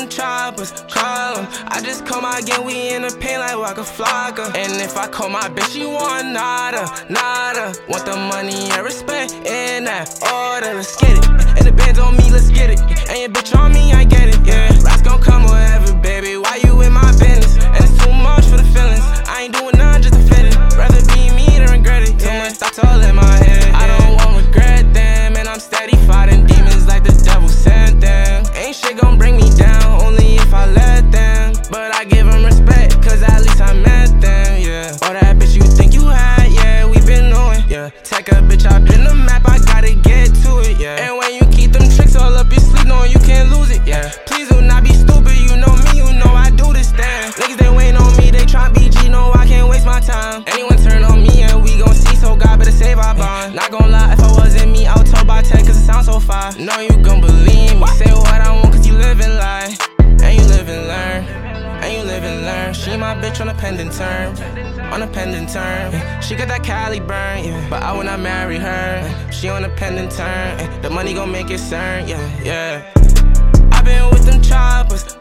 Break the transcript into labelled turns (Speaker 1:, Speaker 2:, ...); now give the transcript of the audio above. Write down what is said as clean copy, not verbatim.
Speaker 1: them choppers, call them. I just call my gang, we in the paint like Waka Flocka. And if I call my bitch, she want nada, nada. Want the money and respect in that order, let's get it. And the band's on me, let's get it. And your bitch on me, I get it, yeah. Rats gon' come whatever, baby, why you in my business? And it's too much for the feelings, I ain't doing none just to fit it. Rather be me than regret it, too much thoughts all in my head, yeah. I don't want regret them, and I'm steady fighting demons like the devil sent them. Ain't shit gon' bring me down, only if I let them. But I give them respect, cause at least I met them, yeah. All that bitch you think you had, yeah, we been knowing, yeah. Take a bitch up in the map, I gotta get to it, yeah. And when you keep them tricks all up your sleeve, knowing you can't lose it, yeah. Please do not be stupid, you know me, you know I do this thing. Niggas they waiting on me, they tryna be G, no I can't waste my time. Anyone turn on me and we gon' see, so God better save our bond. Not gon' lie, if I wasn't me, I would talk by tech cause it sounds so fire. Know you gon' believe me, say what I want cause you live and lie. And you live and learn, and you live and learn. She my bitch on a pending term, on a pending term. She got that Cali burn, yeah, but I will not marry her. She on a pending term, the money gon' make it cern, yeah, yeah. I been with them choppers,